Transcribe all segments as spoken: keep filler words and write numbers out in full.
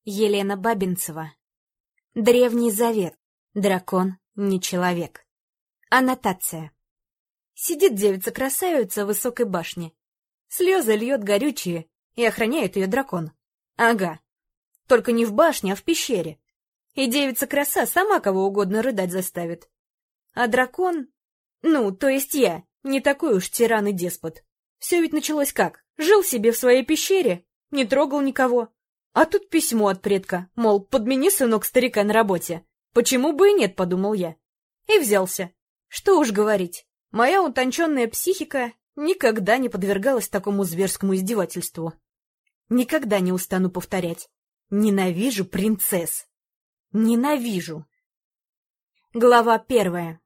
Елена Бабинцева. Древний Завет. Дракон не человек. Аннотация. Сидит девица-красавица в высокой башне. Слезы льет горючие, и охраняет ее дракон. Ага. Только не в башне, а в пещере. И девица-краса сама кого угодно рыдать заставит. А дракон... Ну, то есть я, не такой уж тиран и деспот. Все ведь началось как? Жил себе в своей пещере, не трогал никого. А тут письмо от предка, мол, подмени, сынок, старика на работе. Почему бы и нет, подумал я. И взялся. Что уж говорить, моя утонченная психика никогда не подвергалась такому зверскому издевательству. Никогда не устану повторять. Ненавижу принцесс. Ненавижу. Глава первая.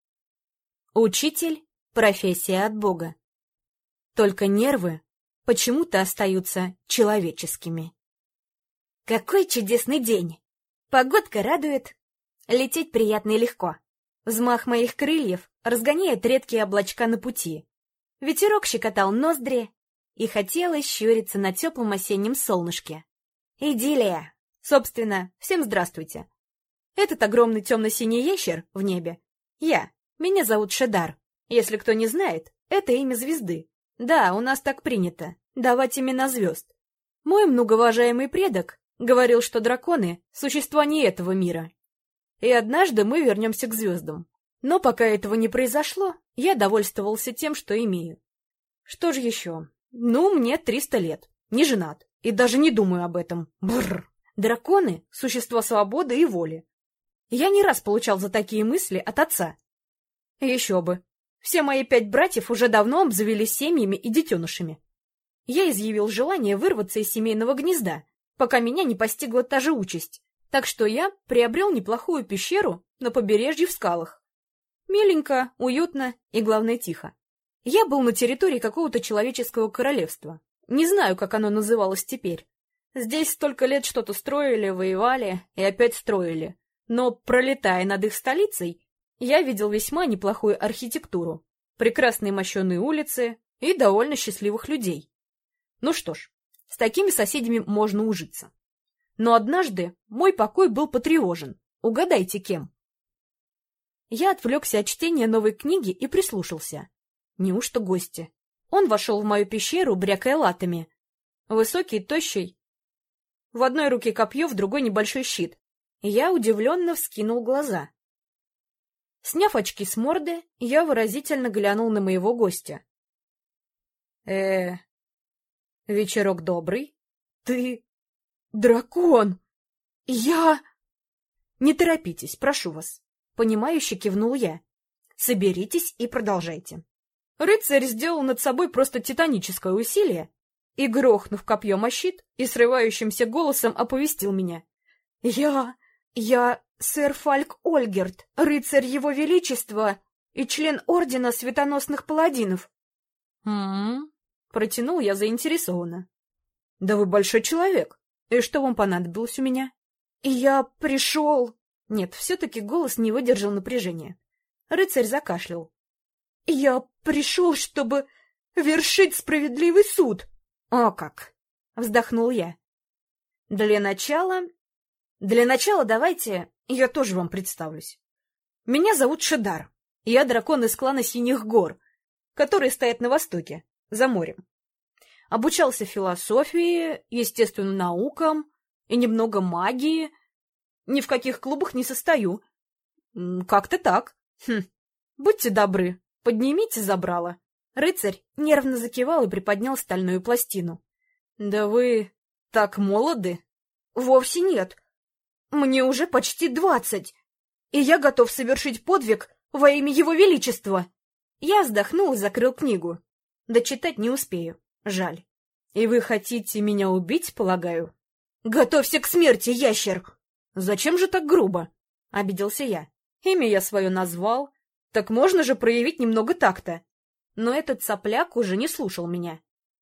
Учитель — профессия от Бога. Только нервы почему-то остаются человеческими. Какой чудесный день! Погодка радует. Лететь приятно и легко. Взмах моих крыльев разгоняет редкие облачка на пути. Ветерок щекотал ноздри, и хотелось щуриться на теплом осеннем солнышке. Идиллия! Собственно, всем здравствуйте. Этот огромный темно-синий ящер в небе — я. Меня зовут Шедар. Если кто не знает, это имя звезды. Да, у нас так принято — давать имена звезд. Мой многоуважаемый предок говорил, что драконы — существа не этого мира. И однажды мы вернемся к звездам. Но пока этого не произошло, я довольствовался тем, что имею. Что же еще? Ну, мне триста лет. Не женат. И даже не думаю об этом. Бррр. Драконы — существа свободы и воли. Я не раз получал за такие мысли от отца. Еще бы. Все мои пять братьев уже давно обзавелись семьями и детенышами. Я изъявил желание вырваться из семейного гнезда, пока меня не постигла та же участь. Так что я приобрел неплохую пещеру на побережье в скалах. Миленько, уютно и, главное, тихо. Я был на территории какого-то человеческого королевства. Не знаю, как оно называлось теперь. Здесь столько лет что-то строили, воевали и опять строили. Но, пролетая над их столицей, я видел весьма неплохую архитектуру, прекрасные мощеные улицы и довольно счастливых людей. Ну что ж, с такими соседями можно ужиться. Но однажды мой покой был потревожен. Угадайте, кем? Я отвлекся от чтения новой книги и прислушался. Неужто гости? Он вошел в мою пещеру, брякая латами. Высокий, тощий. В одной руке копье, в другой небольшой щит. Я удивленно вскинул глаза. Сняв очки с морды, я выразительно глянул на моего гостя. э вечерок добрый. Ты дракон! Я... Не торопитесь, прошу вас. Понимающе кивнул я. Соберитесь и продолжайте. Рыцарь сделал над собой просто титаническое усилие и, грохнув копьем о щит, и срывающимся голосом оповестил меня. Я... я... сэр Фальк Ольгерт, рыцарь его величества и член ордена светоносных паладинов. «М-м-м», протянул я заинтересованно. «Да вы большой человек. И что вам понадобилось у меня?» «Я пришел...» Нет, все-таки голос не выдержал напряжения. Рыцарь закашлял. «Я пришел, чтобы вершить справедливый суд». «О как!» — вздохнул я. «Для начала... Для начала давайте я тоже вам представлюсь. Меня зовут Шедар. Я дракон из клана Синих гор, которые стоят на востоке, за морем. Обучался философии, естественным наукам и немного магии. Ни в каких клубах не состою. Как-то так. Хм. Будьте добры, поднимите забрало». Рыцарь нервно закивал и приподнял стальную пластину. «Да вы так молоды?» «Вовсе нет. Мне уже почти двадцать, и я готов совершить подвиг во имя его величества». Я вздохнул и закрыл книгу. Дочитать не успею. Жаль. «И вы хотите меня убить, полагаю?» «Готовься к смерти, ящер!» «Зачем же так грубо?» — обиделся я. «Имя я свое назвал. Так можно же проявить немного такта». Но этот сопляк уже не слушал меня.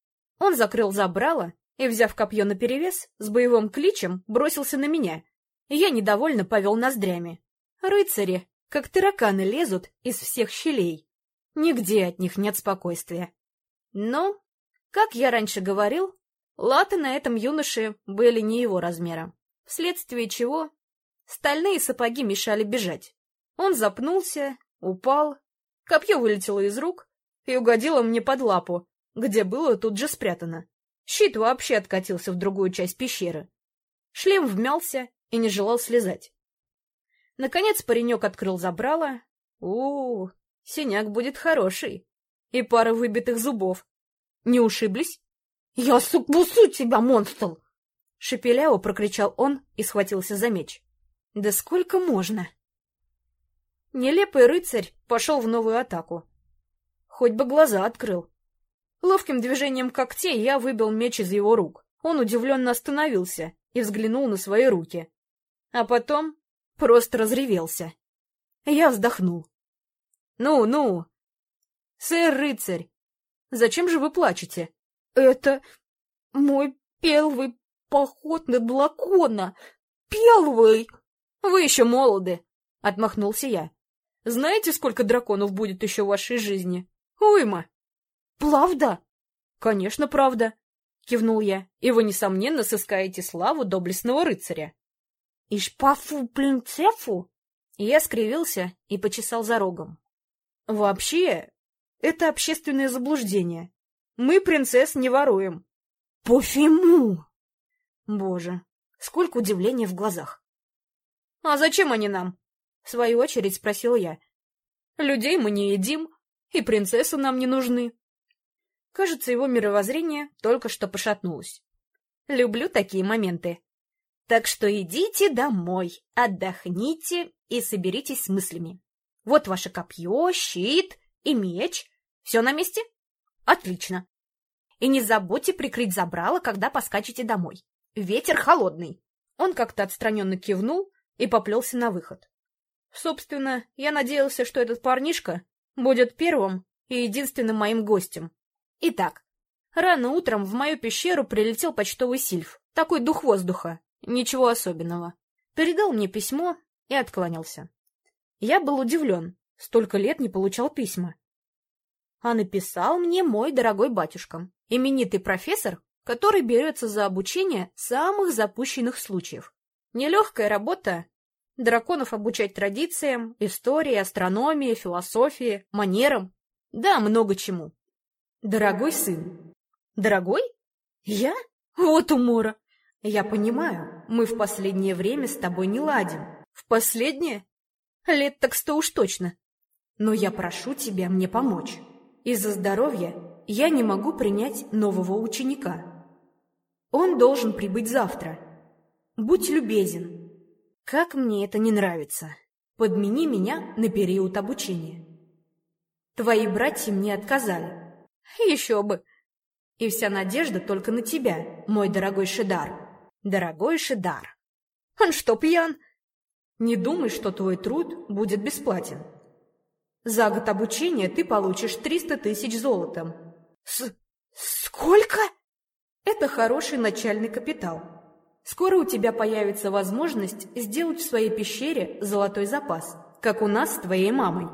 Он закрыл забрало и, взяв копье наперевес, с боевым кличем бросился на меня. Я недовольно повел ноздрями. Рыцари, как тараканы, лезут из всех щелей. Нигде от них нет спокойствия. Но, как я раньше говорил, латы на этом юноше были не его размера. вследствие чего стальные сапоги мешали бежать. Он запнулся, упал, копье вылетело из рук и угодило мне под лапу, где было тут же спрятано. Щит вообще откатился в другую часть пещеры. Шлем вмялся и не желал слезать. Наконец паренек открыл забрало. У, -у, -у синяк будет хороший. И пара выбитых зубов. Не ушиблись? — Я сукбусу тебя, монстр! — шепеляво прокричал он и схватился за меч. — Да сколько можно? Нелепый рыцарь пошел в новую атаку. Хоть бы глаза открыл. Ловким движением когтей я выбил меч из его рук. Он удивленно остановился и взглянул на свои руки. А потом просто разревелся. Я вздохнул. «Ну, ну! Сэр-рыцарь, зачем же вы плачете?» «Это мой первый поход на дракона! Первый!» «Вы еще молоды!» — отмахнулся я. «Знаете, сколько драконов будет еще в вашей жизни? Уйма!» «Правда?» «Конечно, правда!» — кивнул я. «И вы, несомненно, сыскаете славу доблестного рыцаря». «И шпафу принцессу?» Я скривился и почесал за рогом. «Вообще, это общественное заблуждение. Мы принцесс не воруем». «Почему?» Боже, сколько удивления в глазах. «А зачем они нам?» — в свою очередь спросил я. «Людей мы не едим, и принцессы нам не нужны». Кажется, его мировоззрение только что пошатнулось. Люблю такие моменты. Так что идите домой, отдохните и соберитесь с мыслями. Вот ваше копье, щит и меч. Все на месте? Отлично. И не забудьте прикрыть забрало, когда поскачете домой. Ветер холодный. Он как-то отстраненно кивнул и поплелся на выход. Собственно, я надеялся, что этот парнишка будет первым и единственным моим гостем. Итак, рано утром в мою пещеру прилетел почтовый сильф. Такой дух воздуха. Ничего особенного. Передал мне письмо и откланялся. Я был удивлен. Столько лет не получал письма. А написал мне мой дорогой батюшка, именитый профессор, который берется за обучение самых запущенных случаев. Нелегкая работа — драконов обучать традициям, истории, астрономии, философии, манерам. Да, много чему. Дорогой сын. Дорогой? Я? Вот умора. Я понимаю, мы в последнее время с тобой не ладим. В последнее? Лет так сто уж точно. Но я прошу тебя мне помочь. Из-за здоровья я не могу принять нового ученика. Он должен прибыть завтра. Будь любезен. Как мне это не нравится. Подмени меня на период обучения. Твои братья мне отказали. Еще бы. И вся надежда только на тебя, мой дорогой Шидар. Дорогой Шидар. Он что, пьян? Не думай, что твой труд будет бесплатен. За год обучения ты получишь триста тысяч золотом. С... сколько? Это хороший начальный капитал. Скоро у тебя появится возможность сделать в своей пещере золотой запас, как у нас с твоей мамой.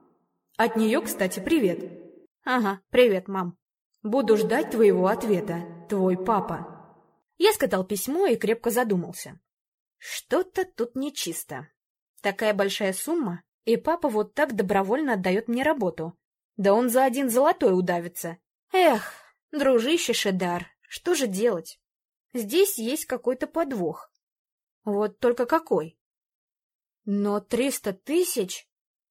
От нее, кстати, привет. Ага, привет, мам. Буду ждать твоего ответа, твой папа. Я скатал письмо и крепко задумался. Что-то тут нечисто. Такая большая сумма, и папа вот так добровольно отдает мне работу. Да он за один золотой удавится. Эх, дружище Шидар, что же делать? Здесь есть какой-то подвох. Вот только какой? Но триста тысяч?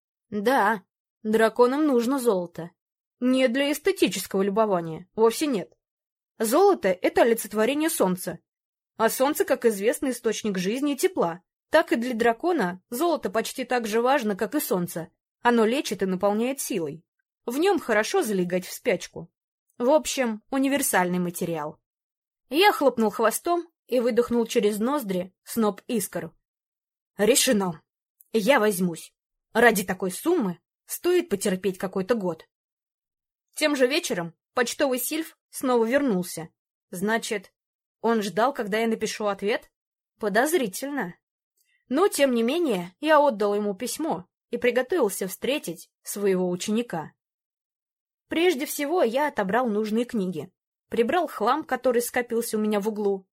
Да, драконам нужно золото. Не для эстетического любования, вовсе нет. Золото — это олицетворение солнца. А солнце, как известно, источник жизни и тепла. Так и для дракона золото почти так же важно, как и солнце. Оно лечит и наполняет силой. В нем хорошо залегать в спячку. В общем, универсальный материал. Я хлопнул хвостом и выдохнул через ноздри сноп искр. Решено. Я возьмусь. Ради такой суммы стоит потерпеть какой-то год. Тем же вечером почтовый сильф снова вернулся. Значит, он ждал, когда я напишу ответ? Подозрительно. Но, тем не менее, я отдал ему письмо и приготовился встретить своего ученика. Прежде всего, я отобрал нужные книги, прибрал хлам, который скопился у меня в углу,